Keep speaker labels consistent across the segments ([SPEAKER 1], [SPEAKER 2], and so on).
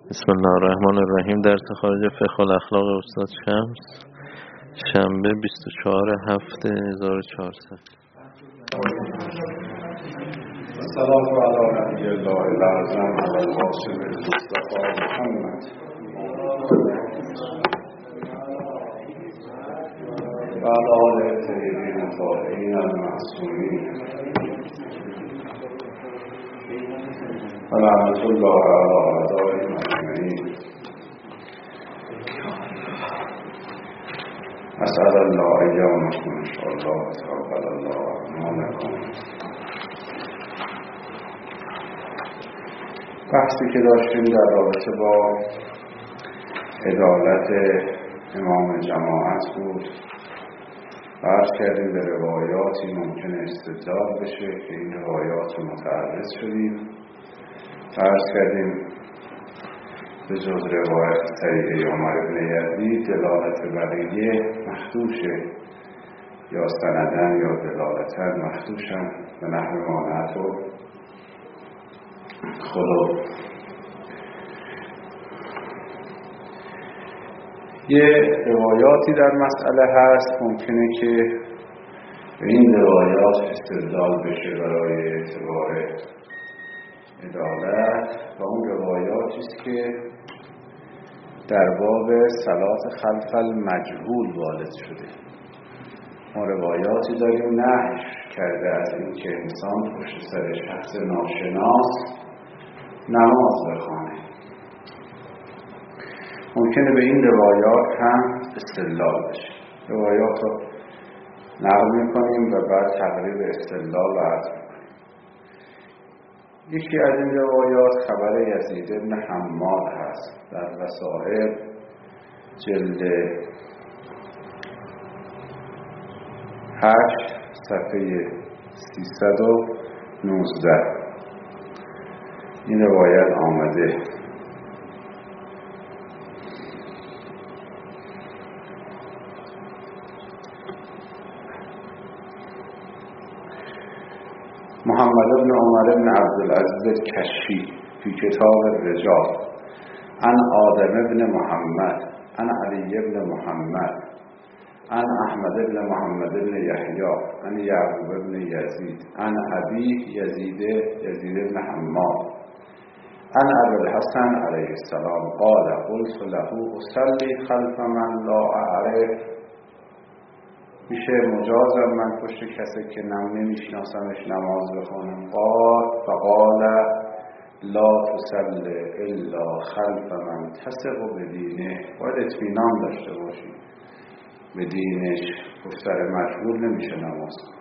[SPEAKER 1] بسم الله الرحمن الرحیم. درس خارج فقه الاخلاق استاد شمس، شنبه 24/7/1400.
[SPEAKER 2] السلام علی نبی الله الاعظم و القاسم المصطفى محمد و علی آله الطیبین الطاهرین المعصومین و لعنة الله علی اعدائهم اجمعین. اسأل الله ایامکم ان شاء الله تقبل الله اعمالکم. بحثی که داشتیم در رابطه با عدالت امام جماعت بود. عرض کردیم به روایاتی ممکنه استدلال بشه که این روایات رو متعرض شدیم. عرض کردیم به جز روایت صحیح عمر بن یزید دلالت بقیه مخدوشه، یا سندن یا دلالتن مخدوشن به نحو مانعت و خلو. یه روایاتی در مسئله هست ممکنه که به این روایات استدلال بشه برای اعتبار عدالت، و اون روایاتی است که در باب صلات خلف المجهول وارد شده. ما روایاتی داریم نهی کرده از این که انسان پشت سر شخص ناشناس نماز بخوانه. ممکنه به این روایات هم استدلال بشه. روایات رو نقل میکنیم و بعد تقریب استدلال رو عرض میکنیم. یکی از این روایات خبر یزید بن حماد هست. در وسائل جلد 8 صفحه 319 این روایت آمده. محمد بن عمر بن عبدالعزیز کشی فی کتاب الرجال عن آدم بن محمد عن علی بن محمد عن احمد بن محمد بن یحیی عن یعقوب بن یزید عن ابی یزید بن حماد عن ابی الحسن علیه السلام قال قلت له اصلی خلف من لا اعرف. میشه مجازم من پشت کسی که نمیشناسمش نماز بخونم؟ فقال لا تصل الا خلف من تثق بدینه. باید اطمینان داشته باشی به دینش، پشت سر مجهول نمیشه نماز خون.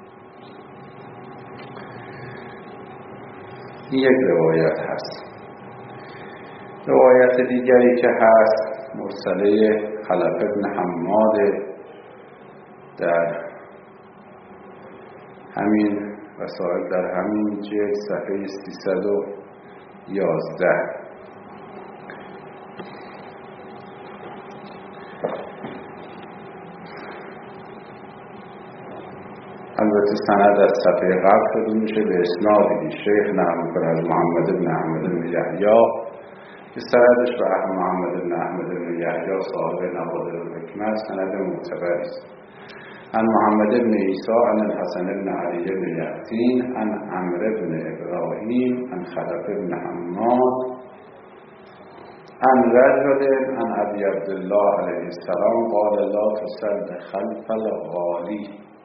[SPEAKER 2] این یک روایت هست. روایت دیگری که هست مرسله خلف بن حماد در همین وسائل در همین جلد صفحه 311. البته سند از صفحه قبل شده میشه به اسنادی شیخ نقل میکنه از محمد بن احمد بن یحیی که سندش به محمد بن احمد بن یحیی صاحب نوادر الحکمه سند معتبری است. عن محمد بن عیسی عن الحسن بن علی بن یقطین عن عمرو بن ابراهیم عن خلف بن حماد عن رجل عن ابی عبدالله علیه السلام قال لا تصل خلف الغالی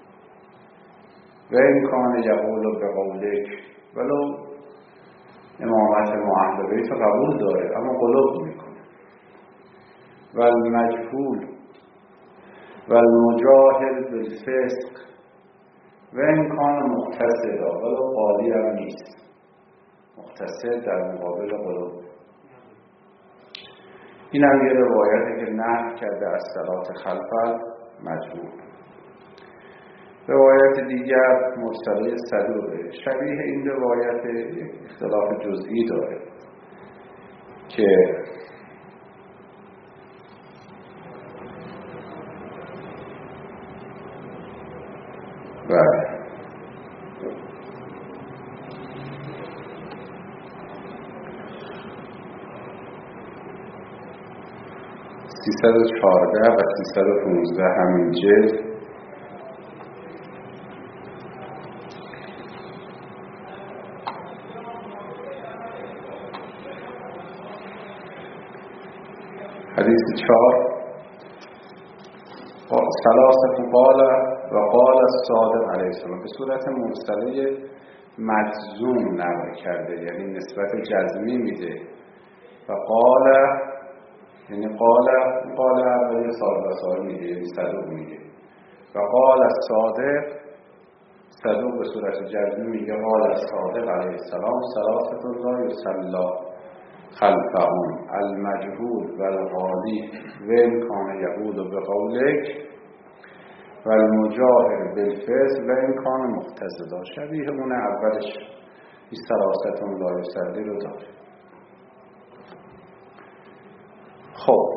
[SPEAKER 2] و این کان یقول بقولک. ولو امامت ما اهل بیت قبول داره اما قلوب میکنه. و المجهول و المجاهل بالفسق و این کان مقتصدا. ولو قالی هم نیست، مقتصد در مقابل قلوب. این هم یه روایتی که نهی کرده از صلات خلف المجهول. روایت دیگر مرسله صدوقه شبیه این روایت یک اختلاف جزئی داره که 314 و 315 همین جلد. حدیث 4 ثلاثه قال و قال الصادق علیه السلام به صورت مرسله مجزوم نقل کرده، یعنی نسبت جزمی میده. و قال یعنی قال اولی سال میده، یعنی صدوق میگه. و قال الصادق صدوق به صورت جزمی میگه قال الصادق علیه السلام ثلاثه لا یصلی خلفهم المجهول و الغالی و ان کان یقول بقولک و المجاهر بالفعل و ان کان مقتضدا. شبیه اون اولش این ثلاثه لا یصلی رو داره. خب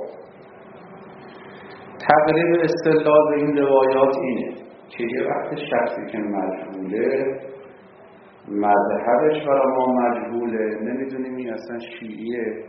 [SPEAKER 2] تقریب استدلال به این روایات اینه که یه وقت شخصی که مجهوله، مذهبش برای ما مجهوله، نمیدونیم این اصلا شیعیه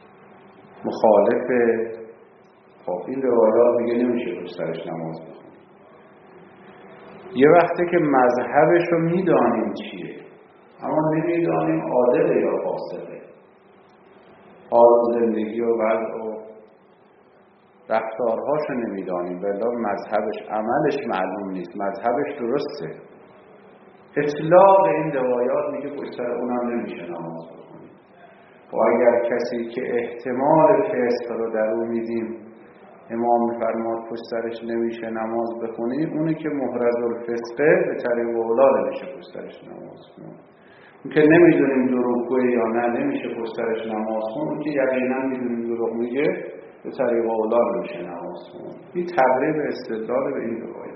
[SPEAKER 2] مخالفه، خب این روایات دیگه نمیشه پشت سرش نماز بخونیم. یه وقتی که مذهبش رو میدانیم چیه اما نمیدانیم عادله یا فاسقه، حال زندگی و وضع و رفتارهاشو نمیدانیم، ولی مذهبش، عملش معلوم نیست، مذهبش درسته، اطلاق این روایات میگه پشت سر اونم نمیشه نماز بخونیم. و اگر کسی که احتمال فسق رو در اون میدیم امام میفرماد پشت سرش نمیشه نماز بخونیم، اونی که محرز الفسقه به طریق اولا نمیشه پشت سرش نماز خونیم. اون که نمیدونیم دروغگوه یا نه نمیشه پشت سرش نماز خونیم. اون که یقینا میدونیم دروغ میگه به طریق اولا نمیشه نماز خونیم. این تقریب استدلال به این روایات.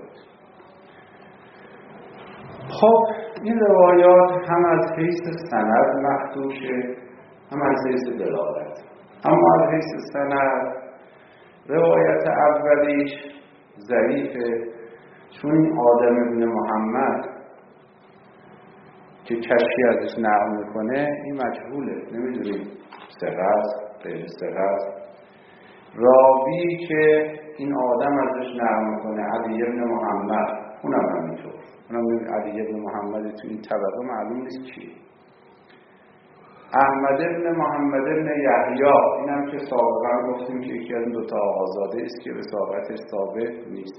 [SPEAKER 2] خب این روایات هم از حیث سند مخدوشه هم از حیث دلالت. اما از حیث سند روایت اولیش ضعیفه، چون این آدم ابن محمد که کشفی ازش نقل میکنه این مجهوله، نمیدونیم ثقه است غیر ثقه است. راوی که این آدم ازش نقل میکنه علی ابن محمد، اونم همینطور، اونم علی ابن محمد تو این طبقه معلوم نیست چیه. احمد ابن محمد ابن یحیی، اینم که سابقا گفتیم که یکی از این دوتا آقازاده است که رسالتش ثابت نیست.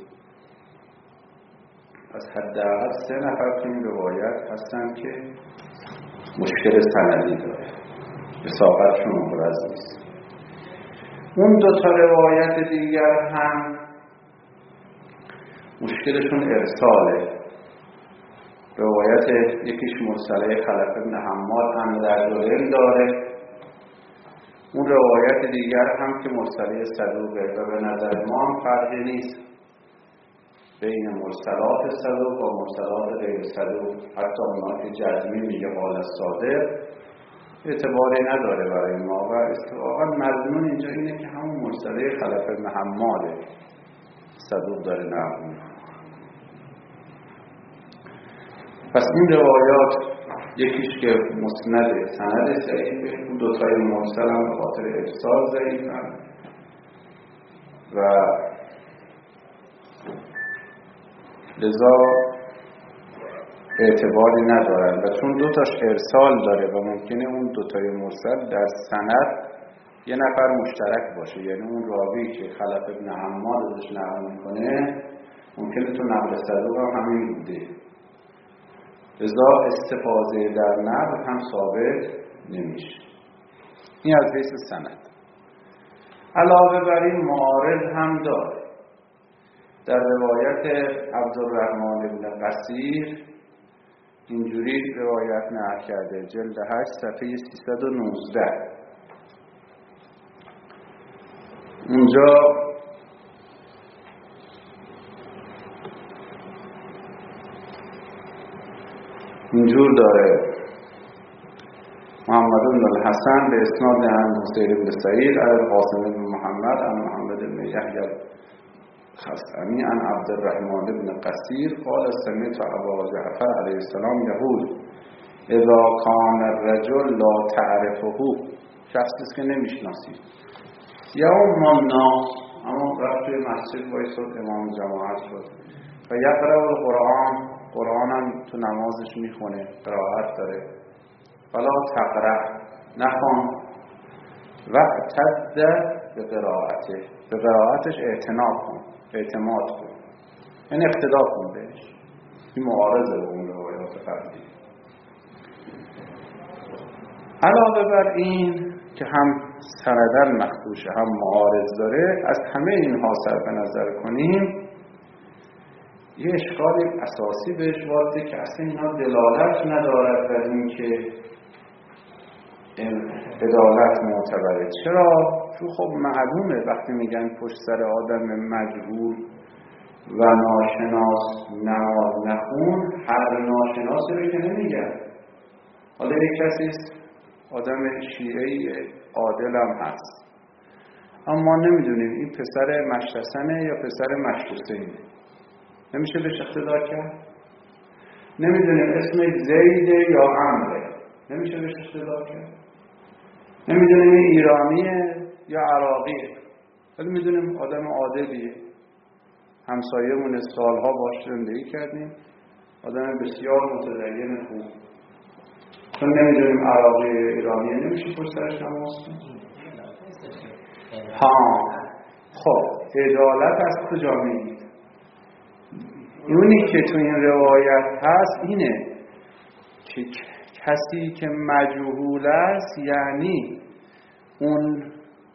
[SPEAKER 2] از حداقل 3 نفر تو این روایت هستن که مشکل سندی داره، رسالتشون مبرز نیست. اون دوتا روایت دیگر هم مشکلشون ارساله. روایت یکیش مرسله خلف ابن حماد هم در دولین داره، اون روایت دیگر هم که مرسله صدوقه و به نظر ما هم فرقی نیست بین مرسلات صدوق و مرسلات غیر صدوق. حتی اونا که جزمی میگه قال الصادق اعتباری نداره برای ما و اتفاقا مضمون اینجا اینه که همون مرسله خلف ابن حماد صدوق داره نقل میکنه. پس این روایات یکیش که مسند سند ضعیفه، اون دوتای مرسل هم به خاطر ارسال ضعیفن و لذا اعتباری ندارن. و چون دوتاش ارسال داره و ممکنه اون دوتای مرسل در سند یه نفر مشترک باشه، یعنی اون راوی که خلف ابن حماد ازش نقل میکنه ممکنه تو نقل صدوق هم همین بوده، لذا استفاده در نقل هم ثابت نمیشه. این از حیث سند. علاوه بر این معارض هم داره. در روایت عبدالرحمن بن قصیر اینجوری روایت نقل کرده، جلد 8 صفحه 319. اونجا اینجور داره: محمد بن الحسن به اسناد عن حسین بن سعید عن القاسم بن محمد عن محمد بن یحیی الخصمی عن عبدالرحمن بن قصیر قال سمعت ابا جعفر علیه السلام یقول اذا کان الرجل لا تعرفه، شخصی که نمیشناسید، یوم الناس اما رفت توی مسجد وایساد امام جماعت شد و یقرأ قرآن هم تو نمازش میخونه، قرائت داره. فلا تقرأ، نخوان، واعتد به قرائتش اعتماد کن، یعنی اقتدا کن بهش. این معارضه به اون روایات قبلی. علاوه بر این که هم سندن مخدوشه هم معارض داره، از همه اینها صرف نظر کنیم یه اشکال اساسی بهش وارده که اصلا اینا دلالت ندارد بر این که عدالت معتبره. چرا؟ چون خب معلومه وقتی میگن پشت سر آدم مجهول و ناشناس نماز نخون، هر ناشناسی رو که نمیگن. حالا یک کسی آدم شیعه‌ای عادل هم هست، اما ما نمیدونیم این پسر مشتسنه یا پسر مشتوسینه، نمیشه بهش اقتدا کرد. نمیدونیم اسم زیده یا عمره، نمیشه بهش اقتدا کرد. نمیدونیم ایرانیه یا عراقیه، ولی میدونیم آدم عادلیه، همسایه‌مون سالها باش زندگی کردیم، آدم بسیار متدین خوب. چون نمیدونیم عراقی ایرانیه نمیشه پشت سرش نماز کنیم. خب عدالت از کجا میگید؟ اونی که تو این روایت هست اینه که کسی که مجهول است، یعنی اون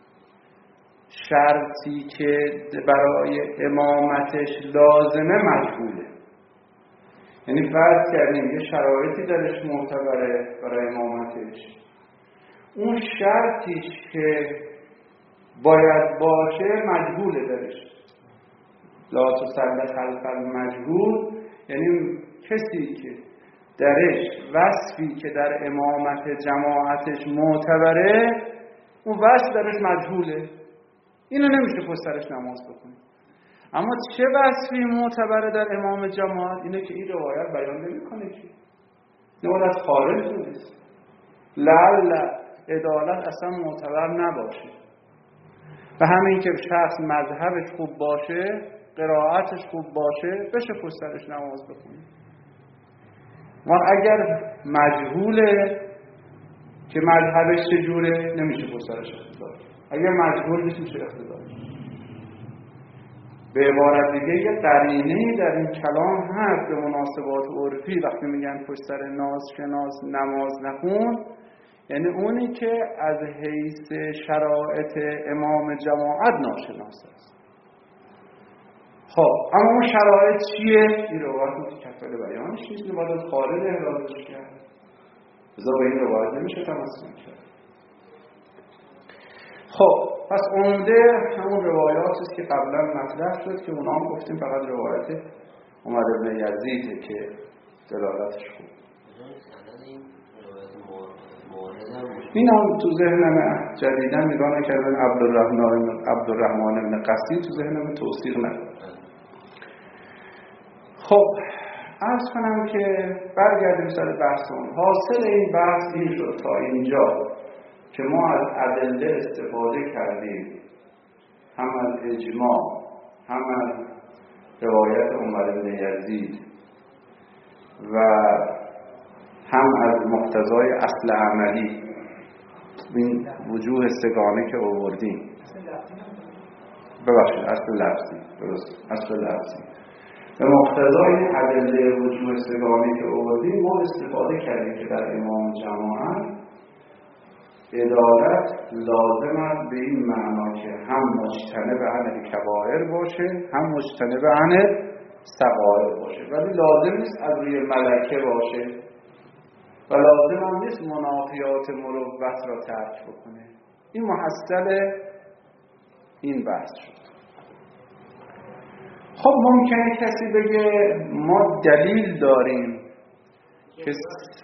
[SPEAKER 2] شرطی که برای امامتش لازمه مجهوله. یعنی فرض کردیم یه شرایطی درش معتبره برای امامتش، اون شرطیش که باید باشه مجهوله درش. لا تصلی خلف المجهول، یعنی کسی که درش وصفی که در امامت جماعتش معتبره، اون وصف درش مجهوله، اینو نمیشه پشت سرش نماز بکنه. اما چه وصفی معتبره در امام جماعت؟ اینه که این روایت بیان نمیکنه که نماز از خارج نیست. لعل عدالت اصلا معتبر نباشه و همین که شخص مذهبش خوب باشه، قرائتش خوب باشه، بشه پشت سرش نماز بکنه. و اگر مجهوله که مذهبش چجوره، نمیشه پشت سرش اقتدا. اگر مجهول نیست میشه اقتدا. به عبارت دیگه یه قرینه‌ای در این کلام هست به مناسبات عرفی. وقتی میگن پشت سر ناشناس نماز نخون، یعنی اونی که از حیث شرایط امام جماعت ناشناس است. خب اما اون شرایط چیه؟ این روایت متکفل بیانش نیست، باید از خارج احرازش کرد. بذار به این روایت نمیشه تمسک کرد. خب پس عمده همون روایات است که قبلا مطرح شد که اونا هم گفتیم فقط روایت عمر بن یزیده که دلالتش خوب. این هم تو ذهنم جدیدن نگاه نکردن عبدالرحمن بن قصی تو ذهنم توصیق ندارد. خب عرض کنم که برگردیم سر بحثمون. حاصل این بحث این شد تا اینجا که ما از ادله استفاده کردیم، هم از اجماع، هم از روایت عمر بن یزید و هم از مقتضای اصل عملی، این وجوه سگانه که آوردیم. ببخشید اصل لفظی، درست، اصل لفظی. به مقتضای ادله وجوه سگانه که آوردیم ما استفاده کردیم که در امام جماعت عدالت لازم است به این معنا که هم مجتنب عن الکبائر باشه، هم مجتنب عن الصغائر باشه، ولی لازم نیست از روی ملکه باشه و لازم هم نیست منافیات مروت را ترک بکنه. این محصل این بحث شد. خب ممکنه کسی بگه ما دلیل داریم که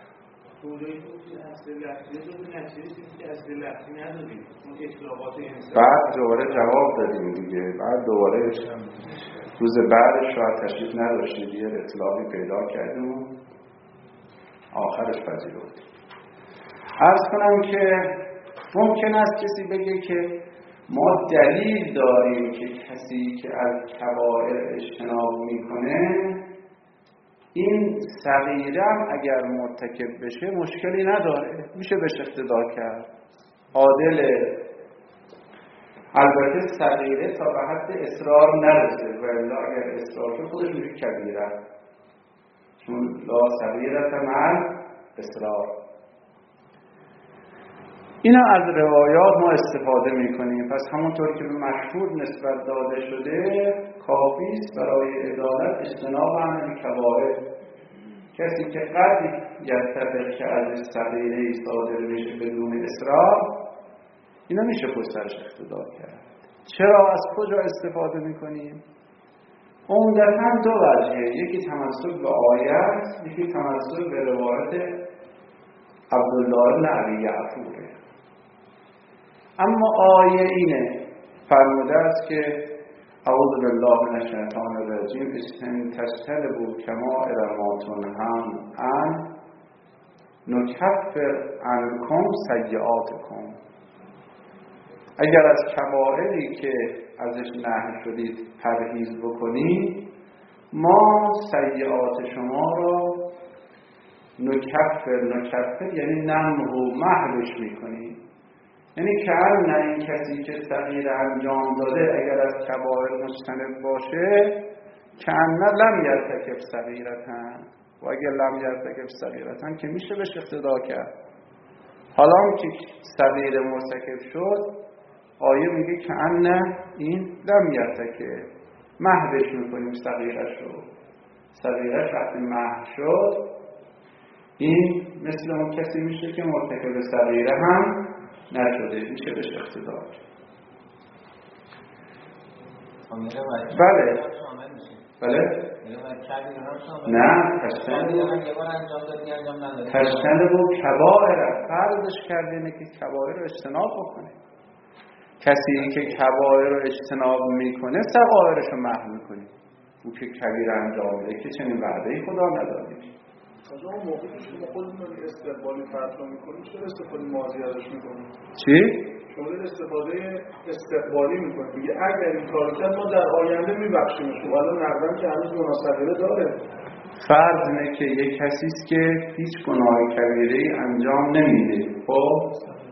[SPEAKER 2] بعد دوباره جواب دادیم دیگه. بعد دوباره روز بعدش شاید تشریف نداشتید، یه اطلاعی پیدا کردیم و آخرش پذیرفتیم. عرض کنم که ممکن است کسی بگه که ما دلیل داریم که کسی که از کبائر اجتناب میکنه این صغیره اگر مرتکب بشه مشکلی نداره، میشه بهش اقتدا کرد، عادله. البته صغیره تا به حد اصرار نرسه، ولی اگر اصرار شد خودش میشه کبیره، چون لا صغیرة مع اصرار. اینا از روایات ما استفاده میکنیم. پس همونطور که به مشهور نسبت داده شده کافی است برای عدالت اجتناب عن کبائر. کسی که قد یتفق که از صغیره صادر میشه بدون اصرار، اینا میشه پشترش اقتدا کرد. چرا؟ از کجا استفاده میکنیم؟ عمدتاً دو وجهه، یکی تمسک به آیت، یکی تمسک به روایت عبدالله بن ابی یعفوره. اما آیه اینه فرموده است که اعوذ بالله من الشیطان الرجیم ان تجتنبوا کبائر ما تنهون عنه نکفر عنکم سیئاتکم. اگر از کبائری که ازش نهی شدید پرهیز بکنید، ما سیئات شما را نکفر یعنی نمحو محوش میکنیم. یعنی که نه این کسی که صغیره انجام داده اگر از کبائر مجتنب باشه که نه لم یرتکب صغیرةً، و اگر لم یرتکب صغیرةً که میشه بهش اقتدا کرد. حالا که صغیره مرتکب شد آیه میگه که نه این لم یرتکب، محوش میکنیم صغیرش رو. صغیرش وقتی محو شد این مثل اون کسی میشه که مرتکب صغیره هم نشده، میشه بهش اقتدا کرد. بله بله نه تجتنب و کبائر فرضش کرده اینه که کبائر رو اجتناب بکنه. کسی که کبائر رو اجتناب میکنه صغائرش رو محو میکنه. او که کبیر انجام بده که چنین وعده‌ای خدا نداده.
[SPEAKER 3] از اون موقعی که شما خودتون استقبالی فتوا میکنید چرا استفاده ماضی ازش میکنید؟
[SPEAKER 2] چی؟
[SPEAKER 3] شما استفاده استقبالی میکنید. میگه اگر این کارو کرد ما در آینده میبخشیمش. حالا نردم که هنوز مناسبه داره.
[SPEAKER 2] فرض اینه که یک کسی است که هیچ گناه کبیره‌ای انجام نمیده. خب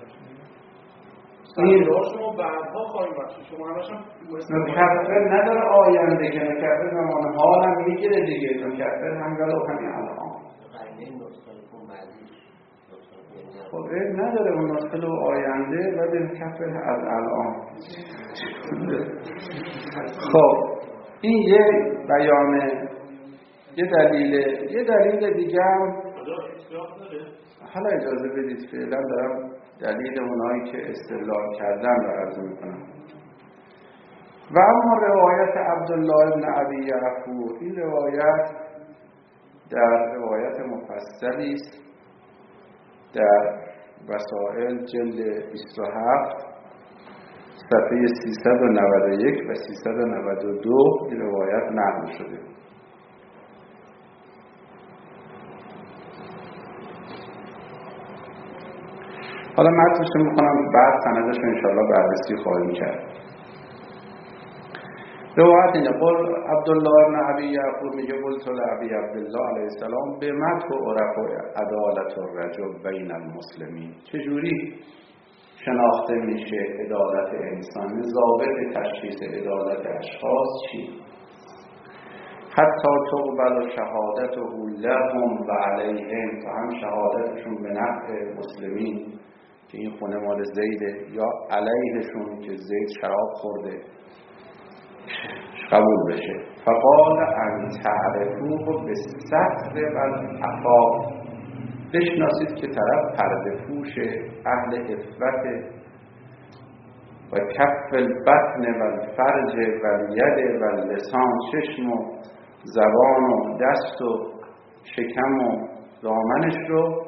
[SPEAKER 3] این شما بعدها خواهیم بخشید. شما همش هم
[SPEAKER 2] نکفر نداره آینده، که نکفر زمان حال هم میگیره دیگه. نکفر هم ولو همین الان. خب این نداره اون نسخه و آینده و به کفر از الان. خب این یه بیانه، یه دلیل دیگه هم حالا اجازه بدید فعلا دارم دلیل اونایی که استدلال کردن رو عرض میکنم. و اما روایت عبدالله بن ابی یعفور، این روایت در روایت مفصلی است در وسائل جلد 27 صفحه 391 و 392 این روایت نقل شده. حالا متنش رو میکنم، بعد سندش رو انشاءالله بررسی خواهیم کرد. روایت اینه قول عبدالله بن ابی یعفور میگه قلت لابی عبدالله علیه السلام به مت و عرف و عدالت الرجل بین المسلمین. چجوری شناخته میشه عدالت انسان؟ ضابط تشخیص عدالت اشخاص چی؟ حتی تقبل شهادته لهم و علیهم، تا هم شهادتشون به نفع مسلمین که این خونه مال زیده، یا علیهشون که زید شراب خورده قبول بشه. فقال ان تعرفوه بالستر والعفاف، بشناسید که طرف پرده پوش، اهل عفت و کف البطن و الفرج و الید و اللسان، چشم و زبان و دست و شکم و دامنش رو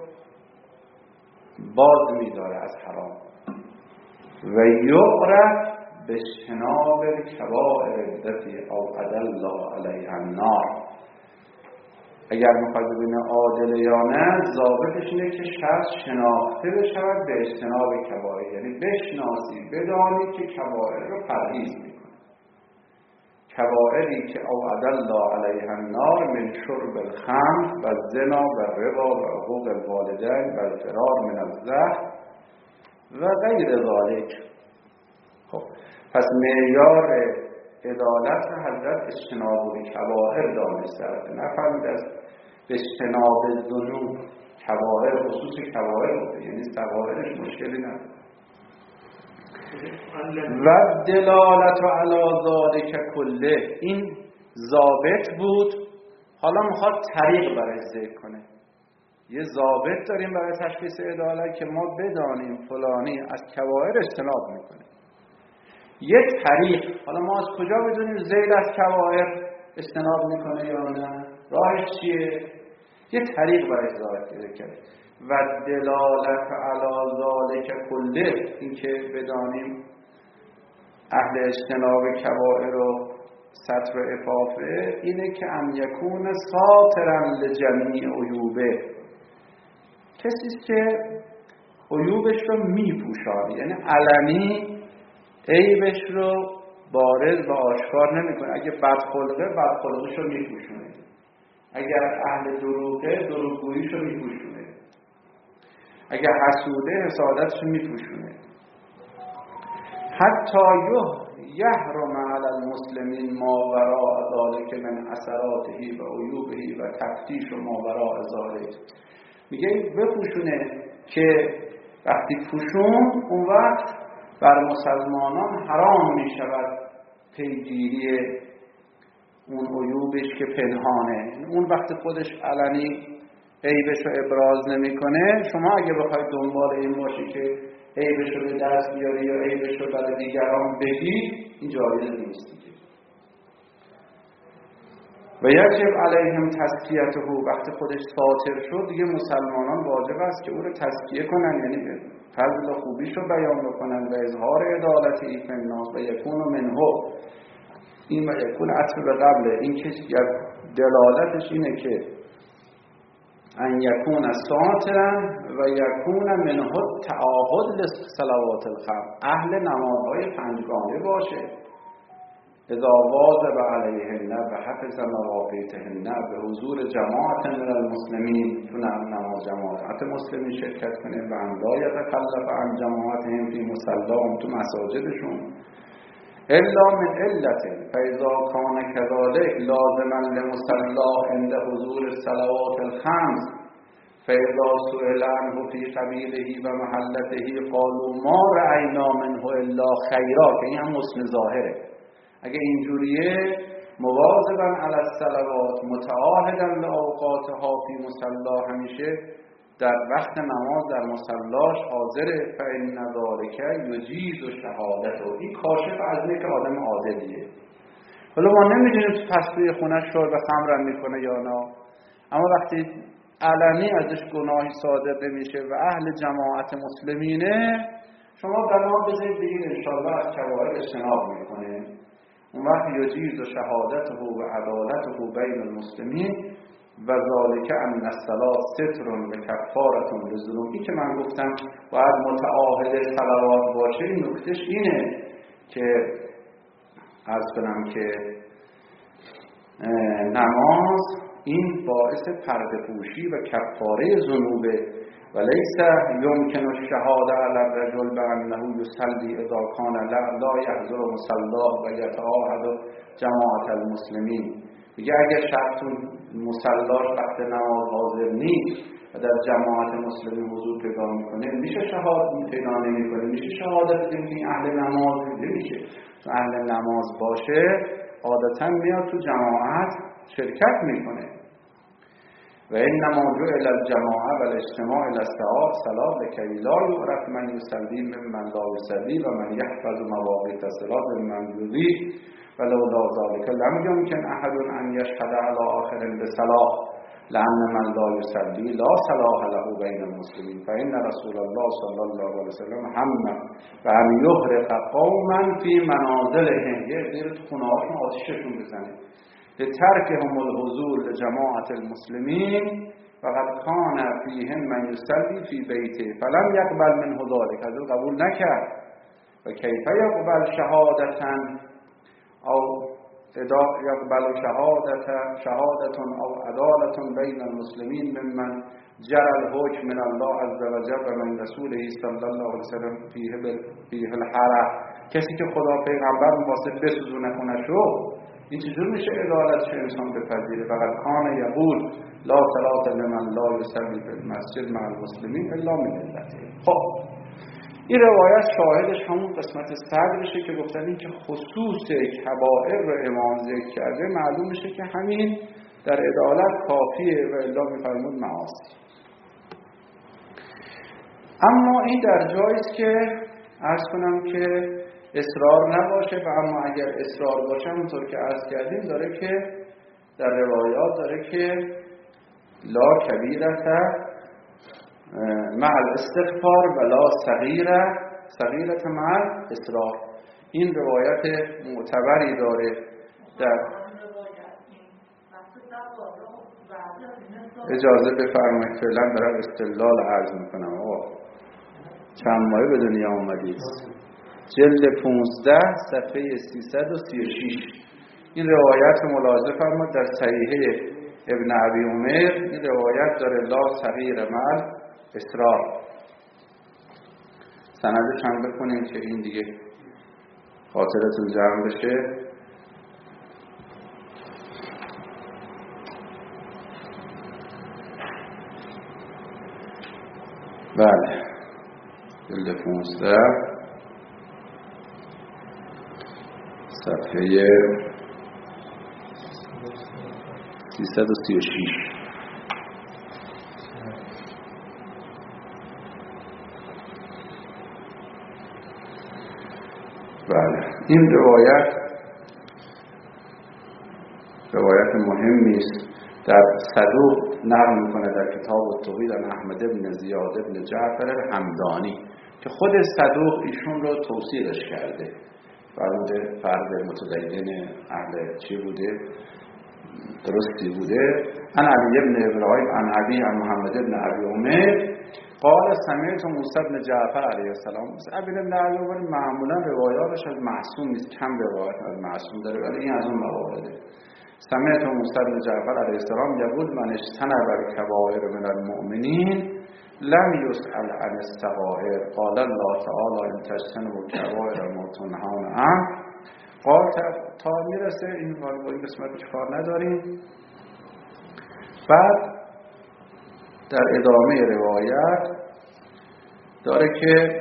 [SPEAKER 2] باز می‌داره از حرام. و یعرف به اجتناب کبائر التي او عدل الله علیها النار، اگر میخواد ببینه عادل یا نه، ضابطش اینه که شخص شناخته بشود به اجتناب کبائر، یعنی بشناسی بدانی که کبائر رو پرهیز میکنه. کبائری که اوعد الله علیها النار من شرب الخمر و الزنا و الربا و عقوق الوالدین و الفرار من الزهر و غیر ذالک. خب پس معیار عدالت رو حضرت اجتناب کبائر دانسته، نفهمید از اجتناب ذنوب کبائر، خصوص کبائر بوده، یعنی صغائرش مشکلی نداره. و دلالت علی ذالک کله، این ضابط بود. حالا میخواد طریق برای ذکر کنه. یه ضابط داریم برای تشخیص عدالت که ما بدانیم فلانی از کبائر اجتناب میکنه. یه طریق، حالا ما از کجا بدونیم زید از کبائر اجتناب میکنه یا نه؟ راهش چیه؟ یه طریق برای ذکر کرد. و دلالت علی ذالک کله، این که بدانیم اهل اجتناب کبائر و ستر عفافه، اینه که ان یکون ساترا لجمیع عیوبه، کسی که عیوبش رو میپوشانه، یعنی علنی عیبش رو بارز و آشکار نمیکنه. اگه بدخلقه بدخلقش رو میپوشونه، اگر اهل دروغه دروغگوییش رو میپوشونه، اگر حسوده حسادتش رو میپوشونه. حتی یحرم علی المسلمین ما وراء ذلک من اثراته و عیوبه و تفتیش ما وراء ذلک. میگه بپوشونه که وقتی پوشون اون وقت بر مسلمانان حرام میشود پیگیری اون عیوبش که پنهانه. اون وقتی خودش علنی عیبش رو ابراز نمیکنه، شما اگه بخواید دنبال این باشی که عیبش رو به دست بیاری یا عیبش رو برای دیگران بگی، این جایز نیست دیگه. و یجب علیهم تزکیته، وقتی خودش ساتر شد دیگه مسلمانان واجب است که او رو تزکیه کنن، یعنی فضل خوبیش رو بیان بکنن و اظهار عدالت فی الناس و یکون منه. این و یکون عطف به قبله، این که دلالتش اینه که ان یکون ساترا و یکون منه تعاهد لصلوات الخمس، اهل نمازهای پنجگانه باشه. اذا واظب علیهن و حفظ مواقیتهن به حضور جماعت من المسلمین، تو نماز جماعت مسلمین شرکت کنه و لا یتخلف عن جماعتهم فی مصلاهم، تو مساجدشون، الا من علت فاذا کان كذلك لازما لمصلاه عند حضور الصلوات الخمس فاذا سئل عنه فی قبیله و محلته قالوا ما رأینا منه الا خیرا، که این هم حسن ظاهره. اگه اینجوریه مواظبا علی الصلوات متعاهدا لاوقاتها فی مصلا، همیشه در وقت نماز در مصلاش حاضره، فإن ذلک یجیز شهادته، این کاشف از اینه که آدم عادلیه. حالا ما نمیدونیم تو پستوی خونش شرب خمر میکنه یا نه، اما وقتی علنی ازش گناهی صادر نمیشه و اهل جماعت مسلمینه، شما بنا بذارید بگید انشاءالله از کبائر اجتناب میکنه، اون وقت یجیز شهادته و عدالته بین المسلمین و ذالک ان الصلاة ستر و کفارة للذنوب. که من گفتم باید متعاهد صلوات باشه، این نکتهش اینه که عرض کنم که نماز این باعث پرده پوشی و کفاره ذنوبه و لیس یمکن الشهاده علی الرجل بانه یصلی اذا کان لا یحضر مصلاه و یتعاهد جماعت المسلمین. میگه اگر شخص مصلاش وقت نماز حاضر نیست و در جماعت مسلمین حضور پیدا میکنه، میشه شهادت پیدا نمیکنه، میشه شهادت بدین اهل نماز نمیشه. تو اهل نماز باشه عادتا میاد تو جماعت شرکت میکنه. و انما جعل الجماعه و الاجتماع الى الصلاه لکی لا یعرف من یصلی ممن لا یصلی و من یحفظ مواقیت الصلاه ممن یصلی ولولا ذلك لم يمكن احد ان يشهد على آخر بصلاح لان من لا يصلي لا صلاح له بين المسلمين فان رسول الله صلی الله علیه وسلم هم و ان یحرق قوما فی منازلهم، یه دیر تو خونه‌هاشون آتششون بزنه. لترکهم الحضور لجماعة المسلمین وقد کان فیهم من یصلی فی بیته فلم یقبل منه ذلک، از او قبول نکرد. و کیف یقبل شهادتا او یقبل شهادة او عدالة بین المسلمین ممن جرى الحکم من الله عز وجل و من رسوله صلی الله علیه وسلم فیه الحرج. کسی که خدا پیغمبر واسه بسوزونه کنه شو، این چجور میشه عدالتش انسان بپذیره؟ فقط کان یقول لا صلاة لمن لا یصلی فی المسجد مع المسلمین الا من علته. خب این روایت شاهدش همون قسمت صدرشه که گفتن این که خصوص کبائر رو امام ذکر کرده، معلوم میشه که همین در عدالت کافیه و الا میفرمود معاصی. اما این در جاییست که عرض کنم که اصرار نباشه، و اما اگر اصرار باشه همونطور که عرض کردیم داره که در روایات داره که لا کبیرت مع الاستغفار و لا صغیرت مع الاصرار. این روایت معتبری داره. در اجازه بفرمایید فعلا دارم استدلال عرض میکنم. چند ماه به دنیا آمدید؟ جلد 15 صفحه 336 این روایت ملاحظه فرمایید در صحیحه ابن ابی عمر. این روایت داره لا صغیر مع اصرار. سندش هم بکنیم که این دیگه خاطرتون جمع بشه. بله جلد 15 صفحه 336. بله این روایت مهمی است. در صدوق نقل میکنه در کتاب التوحید عن احمد بن زیاد بن جعفر الحمدانی که خود صدوق ایشون رو توصیفش کرده، فرد متدین اهل چی بوده، درستی بوده. عن علی بن ابراهیم عن ابی عن محمد بن ابی عمر قال سمعت موسی بن جعفر علیه السلام. ابی بن ابی عمر معمولا روایاتش از معصوم نیست، کم روایت از معصوم داره، ولی این از اون موارده. سمعت موسی بن جعفر علیه السلام یقول من اجتنب الکبائر من المؤمنین لم یسأل عن الصغائر قال الله تعالی ان تجتنبوا الکبائر ما تنهون عنه. قال تا میرسه این قسمت کار نداریم. بعد در ادامه روایت داره که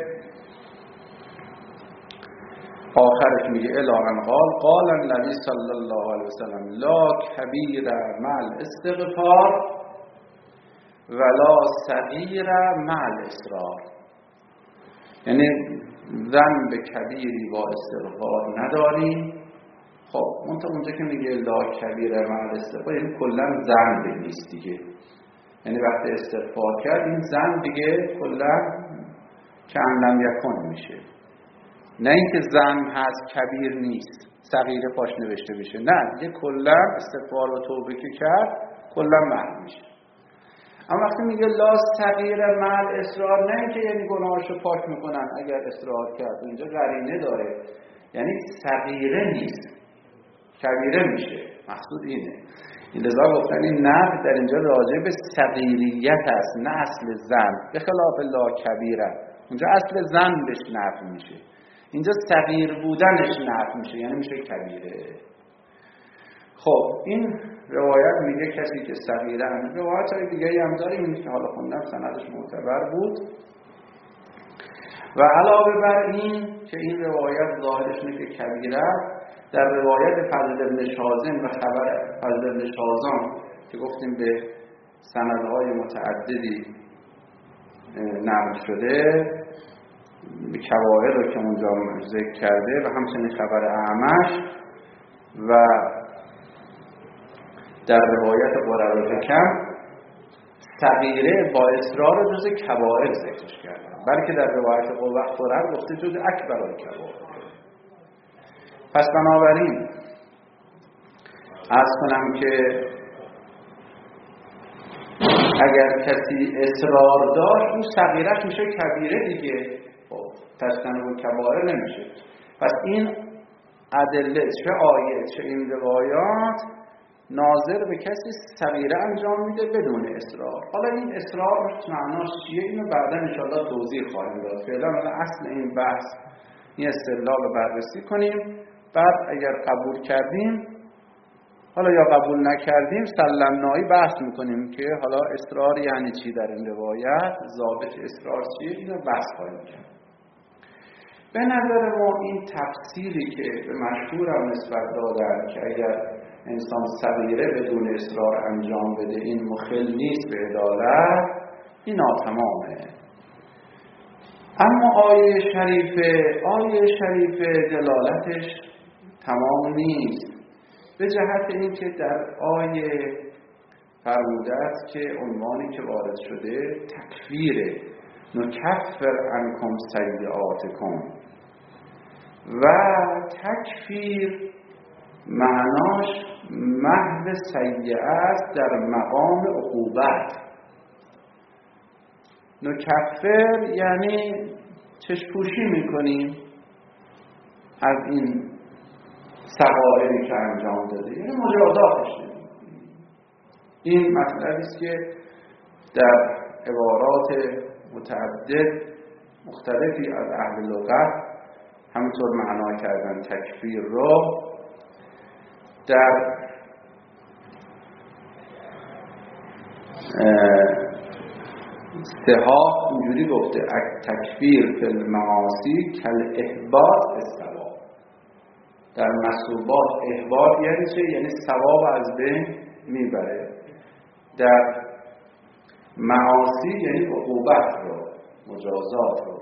[SPEAKER 2] آخرش میگه الان قال النبی صلی الله علیه وسلم لا کبیر مع الاستغفار ولا صغیر مع الاصرار. یعنی ذنب کبیری با استغفار نداریم. خب اونجا که میگه لا کبیر مع الاستغفار یعنی کلا ذنب نیست دیگه، یعنی وقتی استغفار کرد این ذنب دیگه کلا کم لم یکن میشه. نه اینکه ذنب هست کبیر نیست صغیر پاش نوشته بشه، نه دیگه کلا استغفار و توبه که کرد کلا محو میشه. اما وقتی میگه لا صغیر مع الاصرار نه اینکه یعنی گناهاشو پاک میکنن اگر اصرار کرد، اینجا قرینه داره، یعنی صغیره نیست کبیره میشه، مقصود اینه. این لذا گفتن این نفی در اینجا راجع به صغیریت است نه اصل ذنب، به خلاف لا کبیره اونجا اصل ذنبش نفی میشه، اینجا صغیر بودنش نفی میشه یعنی میشه کبیره. خب این روایت میگه کسی که صغیره هم، روایت های دیگه هم داریم اینی که حالا خوندم سندش معتبر بود. و علاوه بر این که این روایت ظاهرش اینه که کبیره، در روایت فضل بن شازم و خبر فضل بن شازم که گفتیم به سندهای متعددی نقل شده، کبائر رو که اونجا ذکر کرده و همچنین خبر اعمش و در روایت قرر الحکم صغیره با اصرار جز کبائر ذکرش کرده، بلکه در روایت قرر گفته جز اکبر الکبائر. پس بنابراین عرض کنم که اگر کسی اصرار داشت اون صغیرش میشه کبیره دیگه، خب تجتنب کبائر نمیشه. پس این ادله چه آیه چه این روایات ناظر به کسی صغیره انجام میده بدون اصرار. حالا این اصرار معناش چیه اینو بعدا ان شاءالله توضیح خواهیم داد. فعلا اصل این بحث این استدلال رو بررسی کنیم، بعد اگر قبول کردیم حالا یا قبول نکردیم سلمنایی بحث میکنیم که حالا اصرار یعنی چی در این روایت، ضابط اصرار چیه، اینو بحث خواهیم کرد. به نظر ما این تفسیری که به مشهورم نسبت دادن که اگر انسان صغیره بدون اصرار انجام بده این مخل نیست به عدالت، این ناتمامه. اما آیه شریفه دلالتش تمام نیست، به جهت اینکه در آیه فرموده است که عنوانی که وارد شده تکفیره، نکفر عنکم سیئاتکم، و تکفیر معناش محو سیئه است در مقام عقوبت. نکفر یعنی چشپوشی میکنیم از این صغائری که انجام داده، یعنی مجازاتش نمی‌کنیم. این مطلبی است که در عبارات متعدد مختلفی از اهل لغت همینطور معنا کردن تکفیر رو. در استحاق اینجوری گفته تکفیر فی المعاصی کل احباط الثواب. در مسوبات احباط یعنی چه؟ یعنی ثواب از بین میبره. در معاصی یعنی عقوبت رو، مجازات رو.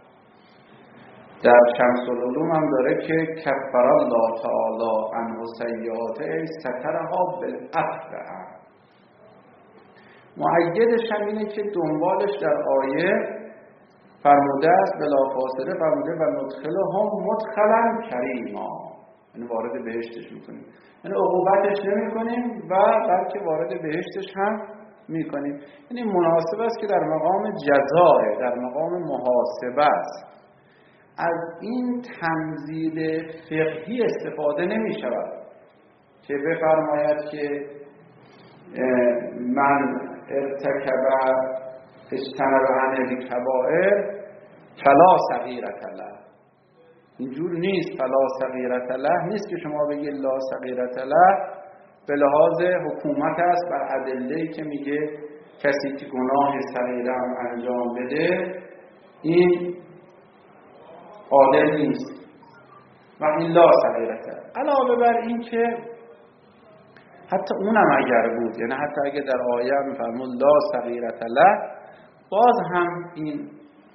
[SPEAKER 2] در شمس العلوم هم داره که کفر الله تعالی عنه سیئاته سترها بالعفو. مؤیدش هم اینه که دنبالش در آیه فرموده است بلافاصله فرموده و ندخلهم مدخلا کریما، یعنی وارد بهشتش میکنیم، یعنی عقوبتش نمیکنیم و بلکه وارد بهشتش هم میکنیم. یعنی مناسب است که در مقام جزاء، در مقام محاسبه است. از این تنزیل فقهی استفاده نمی شود که بفرماید که من ارتکب اجتنب عن الکبائر فلا صغیرة له. اینجور نیست. فلا صغیرة له نیست که شما بگید لا صغیرة له به لحاظ حکومت است بر ادله‌ای که میگه کسی که گناه صغیره هم انجام بده این عادل نیست و این لا صغیرته. علاوه بر این که حتی اونم اگر بود، یعنی حتی اگر در آیه میفرمود لا صغیرته له، باز هم این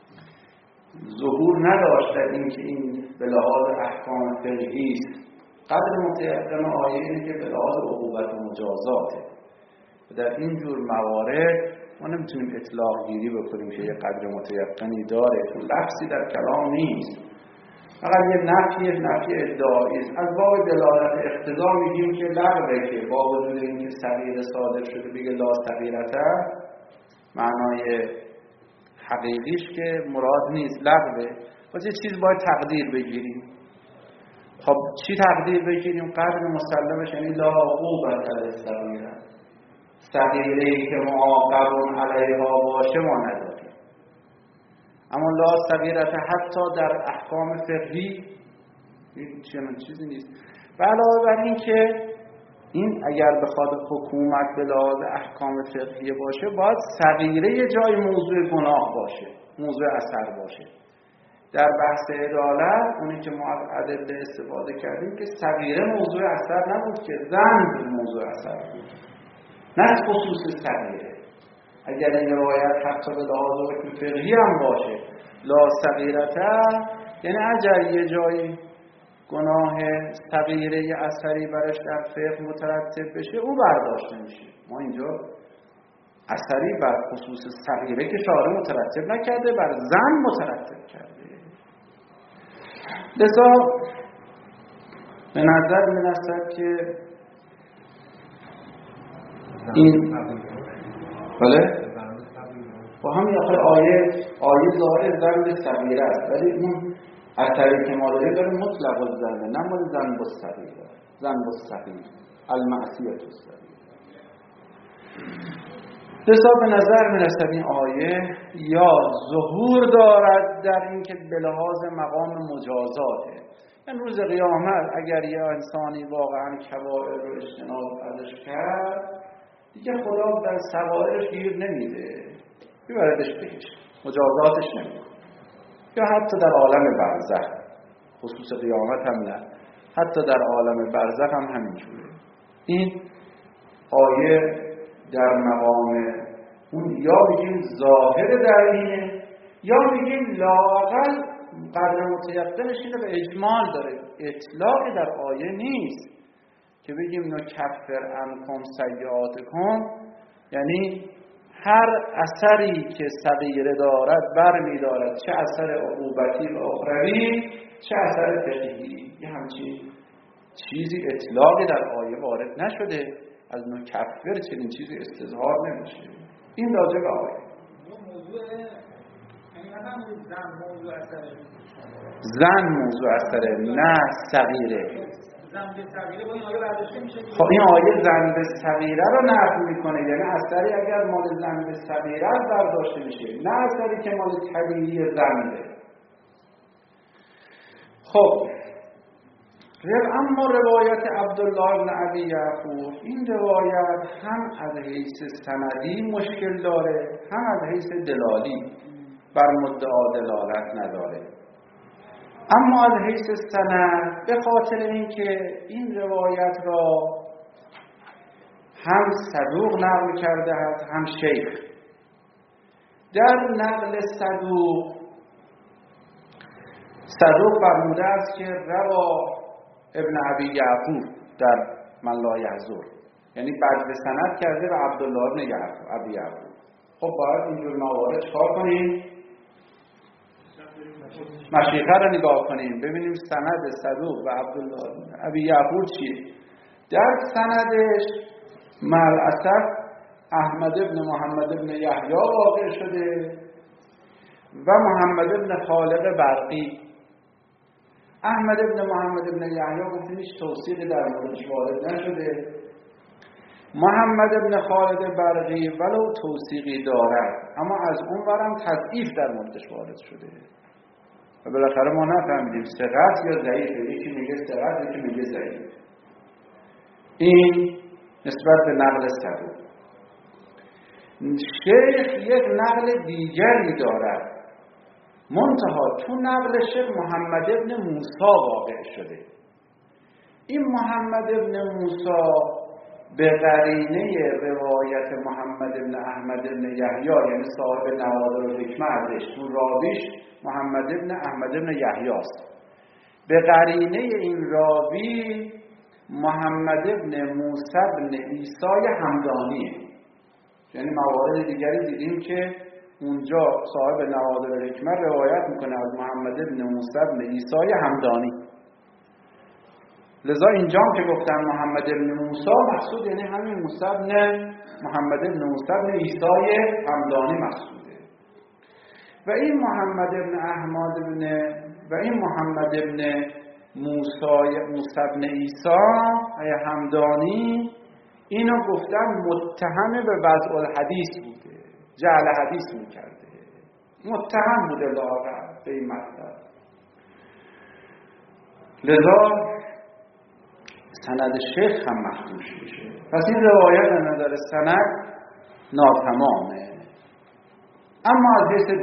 [SPEAKER 2] ظهور نداشت در این که این به لحاظ احکام فقهی است. قدر متیقن آیه اینه که به لحاظ عقوبت و مجازاته. و در این جور موارد ما نمیتونیم اطلاق گیری بکنیم که یه قدر متیقنی داره، چون لفظی در کلام نیست، فقط یه نفی ادعایی است. از باب دلالت اقتضا میگیم که لغوه، که با وجود اینکه صغیره صادر شده بگه لا صغیرته، معنای حقیقیش که مراد نیست، لغوه. پس یه چیز باید تقدیر بگیریم. خب چی تقدیر بگیریم؟ قدر مسلمش یعنی لا عقوبة للصغیره، صغیره‌ای که معاقب علیها باشه ما نداریم. اما لا صغیرته حتی در احکام فقهی چنین چیزی نیست. و علاوه بر این که این اگر بخواد حکومت به لحاظ احکام فقهی باشه باید صغیره جای موضوع گناه باشه، موضوع اثر باشه. در بحث عدالت اونی که ما از ادله استفاده کردیم که صغیره موضوع اثر نبود، که ذنب موضوع اثر بود، نه خصوص صغیره. اگر این روایت حتی به لحاظ حکم فقهی هم باشه لا صغیرته، یعنی اگر یه جایی گناه صغیره اثری برش در فقه مترتب بشه او برداشت نمیشه. ما اینجا اثری بر خصوص صغیره که شارع مترتب نکرده، بر ذنب مترتب کرده. لذا به نظر میرسد که این بله با همین آیه ظاهر ذنب صغیره است، ولی اون اثری که ما داره مطلق الذنب، نه مال ذنب الصغیره. ذنب الصغیر المعصیة الصغیره. لذا به نظر میرسد این آیه یا ظهور دارد در این که به لحاظ مقام مجازاته، این روز قیامت اگر یه انسانی واقعا کبائر رو اجتناب ازش کرد دیگه خدا در صغائرش گیر نمیده، میبردش بهشت، مجازاتش نمیده. یا حتی در عالم برزخ، خصوص قیامت هم نه، حتی در عالم برزخ هم همینجوره. این آیه در مقام اون یا میگیم ظاهر دلیله یا میگیم لااقل قدر متیقنش اینه به اجمال داره، اطلاقی در آیه نیست که بگیم نکفر عنکم سیئاتکم، یعنی هر اثری که صغیره دارد برمی دارد، چه اثر عقوبتی و اخروی چه اثر فقهی. یه همچین چیزی اطلاقی در آیه وارد نشده، از نکفر چنین چیزی استظهار نمیشه. این راجع به آیه زن موضوع اثره، نه صغیره. خب این آیه ذنب صغیره رو نفی میکنه، یعنی اثری اگر مال ذنب صغیره برداشته میشه، نه اثری که مال طبیعی ذنبه. خب اما روایت عبدالله بن ابی یعقوب، این روایت هم از حیث سندی مشکل داره، هم از حیث دلالی بر مدعا دلالت نداره. اما از حیث سند به خاطر اینکه این روایت را هم صدوق نقل کرده است هم شیخ. در نقل صدوق فرموده است که روا ابن ابی یعقوب در من لا یحضر، یعنی بعد سند کرده به عبدالله ابن ابی یعقوب. خب باید اینجور موارد چکار کنیم؟ مشیخه رو نگاه کنیم ببینیم سند صدوق و عبدالله ابی یعقوب چیه. در سندش ملعصف احمد ابن محمد ابن یحیی واقع شده و محمد ابن خالق برقی. احمد ابن محمد ابن یحیی گفتیم هیچ توثیقی در موردش وارد نشده. محمد ابن خالد برقی ولو توثیقی دارد اما از اون برم تضعیف در موردش وارد شده و بالاخره ما نفهمیدیم ثقت یا ضعیفه، یکی میگه ثقت یکی میگه ضعیف. این نسبت به نقل صدوق. شیخ یک نقل دیگری دارد، منتها تو نقل شیخ محمد ابن موسی واقع شده. این محمد ابن موسی به قرینه روایت محمد ابن احمد ابن یحیی، یعنی صاحب نوادر الحکمه ازش، تو راویش محمد ابن احمد ابن یحیی است. به قرینه این راوی محمد ابن موسی ابن عیسی همدانیه. یعنی موارد دیگری دیدیم که اونجا صاحب نوادر الحکمه روایت میکنه از محمد ابن موسی ابن عیسی همدانی. لذا اینجام که گفتن محمد ابن موسی مقصود یعنی همین موسی ابن محمد ابن موسی ابن عیسی همدانی مقصوده. و این محمد ابن احمد ابن موسی ابن عیسی همدانی اینو گفتن متهم به وضع الحدیث بوده، جعل حدیث میکرده، متهم بوده لاغر به این مطلب. لذا سند شیخ هم مخدوش میشه. پس این روایت از نظر سند ناتمامه. اما از حیث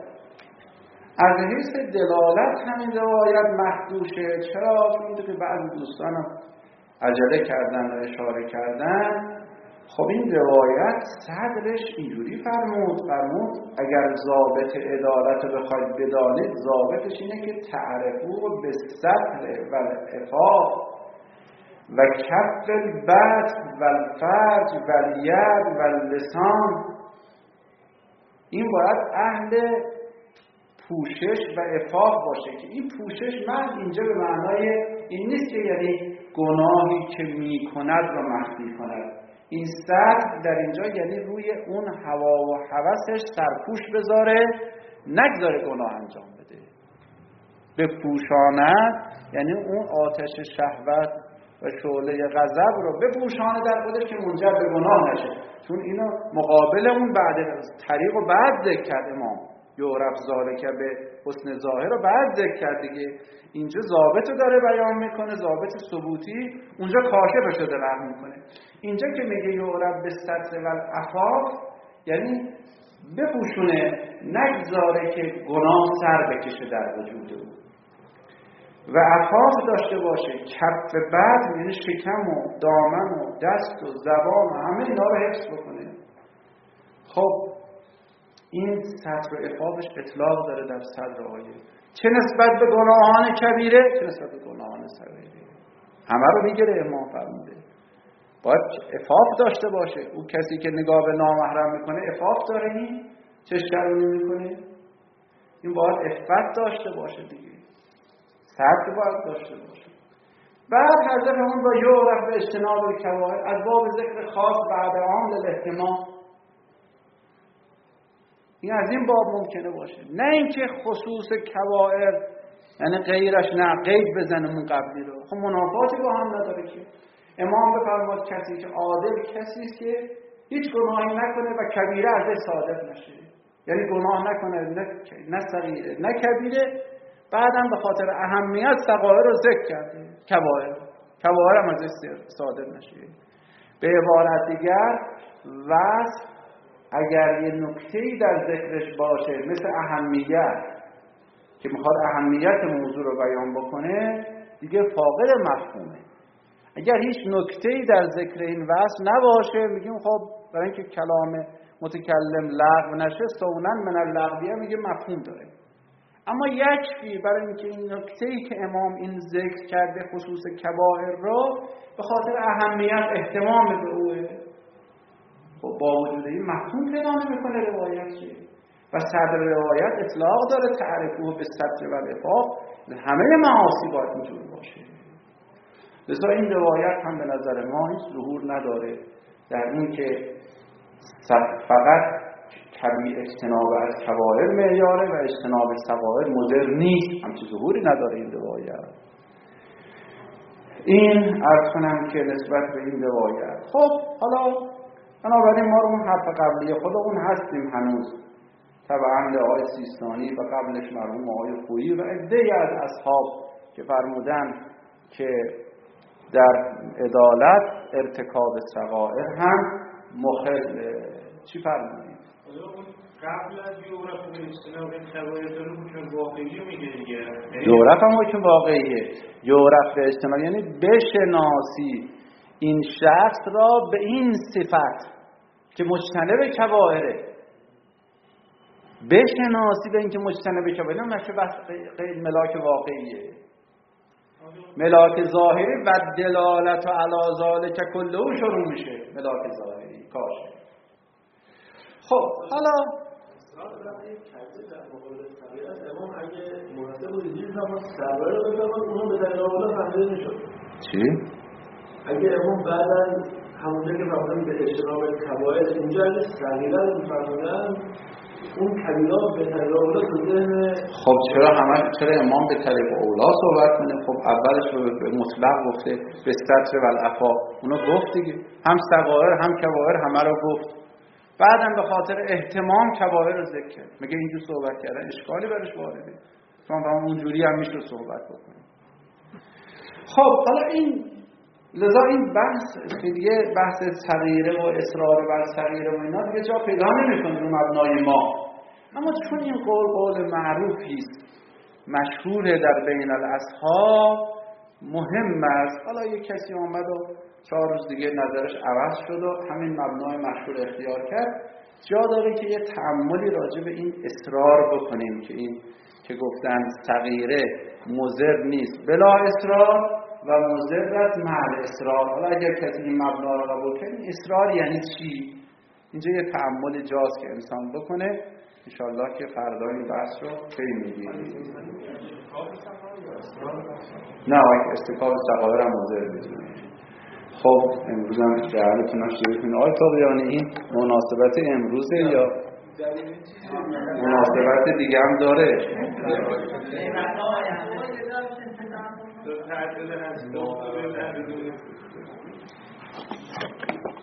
[SPEAKER 2] دلالت همین روایت مخدوشه. چرا؟ چون که بعضی دوستان عجله کردن و اشاره کردن. خب این روایت صدرش اینجوری فرمود اگر ضابط عدالت رو بخواید بدانید، ضابطش اینه که تعرفو به السطر و العفاف و کف البطن و الفرج و الید و اللسان. این باید اهل پوشش و عفاف باشه که این پوشش محض اینجا به معنای این نیست که یعنی گناهی که میکند رو مخفی کند، این سطح در اینجا یعنی روی اون هوا و هوسش سرپوش بذاره، نگذاره گناه انجام بده. بپوشاند یعنی اون آتش شهوت و شعله غضب رو بپوشانه در خودش که منجر به گناه نشه. چون اینو مقابل اون بعد طریق و بعد ذکر کرد امام یعرف ذالک به حسن ظاهر رو بعد ذکر کرد دیگه. اینجا ضابط رو داره بیان میکنه، ضابط ثبوتی، اونجا کاشفش رو داره میکنه. اینجا که میگه یعرف به ستر و العفاف یعنی بپوشونه، نگذاره که گناه سر بکشه در وجود او و عفاف داشته باشه. کف بد یعنی شکم و دامن و دست و زبان و همه اینا رو حفظ بکنه. خب این ستر و عفافش اطلاق داره در صدر آیه، چه نسبت به گناهان کبیره چه نسبت به گناهان صغیره. همه رو میگیره. امام فرموده باید عفاف داشته باشه. اون کسی که نگاه به نامحرم میکنه عفاف داره، این چشکرونی میکنه، این باید عفت داشته باشه دیگه، صبر باید داشته باشه. بعد حضرت همون با یعرف به اجتناب الکبائر از باب ذکر خاص بعد عام للاهتمام، این از این باب ممکنه باشه، نه اینکه خصوص کبائر یعنی غیرش نه قید بزنه اون قبلی رو. خب منافاتی با هم نداره که. امام بفرماد کسی که عادل کسی است که هیچ گناهی نکنه و کبیره ازش صادر نشه، یعنی گناه نکنه نه صغیره نه کبیره، بعدم به خاطر اهمیت صغائر رو ذکر کرده، کبائر هم ازش صادر نشه. به عبارت دیگر وصف اگر یه نکته‌ای در ذکرش باشه مثل اهمیت که میخواد اهمیت موضوع رو بیان بکنه دیگه فاقد مفهومه. اگر هیچ نکته‌ای در ذکر این وصف نباشه میگیم خب برای اینکه کلام متکلم لغو نشه سونن من اللغویه میگه مفهوم داره. اما یکفی برای اینکه این نکته‌ای که امام این ذکر کرده خصوص کبائر رو به خاطر اهمیت اهتمام به اوه. خب با وجود این مفهوم پیدا نمی‌کنه روایت چیه و صدر روایت اطلاق داره تعریفه به ستر و العفاف، همه معاصی باید اینجور باشه. لذا این روایت هم به نظر ما هیچ ظهور نداره در این که فقط اجتناب از کبائر معیاره و اجتناب صغائر مضر نیست، همچین ظهوری نداره این روایت. این عرض کنم که نسبت به این روایت. خب حالا بنابراین ما رو اون حرف قبلی خودمون هستیم هنوز طبعا آقای سیستانی و قبلش مرحوم آقای خویی و عده‌ای از اصحاب که فرمودن که در عدالت ارتکاب صغائر هم مخل. چی فرمودید؟
[SPEAKER 3] قبل از یعرف به اجتناب کبائر داره حکم واقعی میگه دیگه.
[SPEAKER 2] یعرف هم حکم واقعیه. یعرف به اجتناب یعنی بشناسی این شخص را به این صفت که مجتنب کبائره، بشناسی به این که مجتنب کبائره، نشه بس ملاک واقعیه. ملاک ظاهری و دلالت و علی ذالک کله شروع میشه ملاک ظاهری کاش. خب حالا
[SPEAKER 4] امام اگه مناسب بود دید هم سرور رو بفرماد اونو به دلیل آوردن فهمیده نشد.
[SPEAKER 2] چی؟
[SPEAKER 4] اگه امام بعدن همونجا که فرمودن به اجتناب کبائر اینجا اگه صغیره رو فرمودن اون کبیره به دلیل آوردن تو ذهن.
[SPEAKER 2] خب چرا امام به طریق اولا صحبت کنه؟ خب اولش رو به مطلق گفته به ستر و العفاف، اونو گفت دیگه، هم صغائر هم کبائر همه رو گفت. بعدم به خاطر اهتمام کبائر رو ذکر کرد. میگه اینجور صحبت کردن اشکالی برش وارده، چون با اونجوری هم میشه صحبت بکنیم. خب حالا این لذا این بحث دیگه بحث صغیره و اصرار بر صغیره و اینا دیگه جا پیدا نمی‌کنه رو مبنای ما. اما چون این قول معروفی است مشهور در بین الاصحاب مهم است، حالا یک کسی آمد و 4 روز دیگه نظرش عوض شد و همین مبنای مشهور اختیار کرد، جا داره که یه تأملی راجع به این اصرار بکنیم که این که گفتن صغیره مضر نیست بلا اصرار و مضر است مع اصرار. حالا اگر کسی این مبنا رو قبول کنه اصرار یعنی چی؟ اینجا یه تأمل جاست که انسان بکنه. انشالله که فردا این بحث رو پی میگیریم. نه استکاب صغائر هم مضر میتونه. خب امروز هم جهرتون هم شروع آقای طغیانی این مناسبت امروزه یا مناسبت دیگه هم داره؟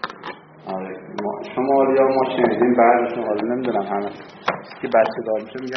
[SPEAKER 2] شما یا ما شنیدیم بعدشون حالا نمیدونم همه که بچه دار میشه